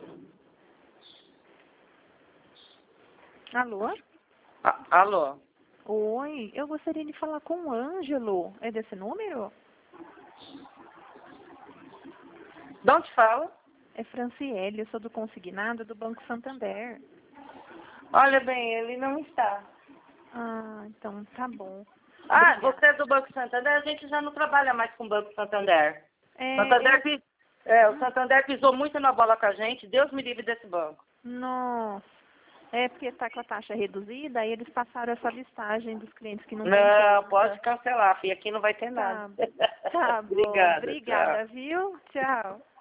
Alô? Alô? Oi, eu gostaria de falar com o Ângelo. É desse número? De onde fala? É Franciele, eu sou do consignado do Banco Santander. Olha bem, ele não está. Ah, então tá bom. Ah, Obrigada. você é do Banco Santander? A gente já não trabalha mais com o Banco Santander. É, O Santander pisou muito na bola com a gente. Deus me livre desse banco. Nossa, é porque está com a taxa reduzida, aí eles passaram essa listagem dos clientes que não têm Não, conta. pode cancelar, filha. Aqui não vai ter nada. Tá bom. Obrigada, tchau. Obrigada, viu? Tchau.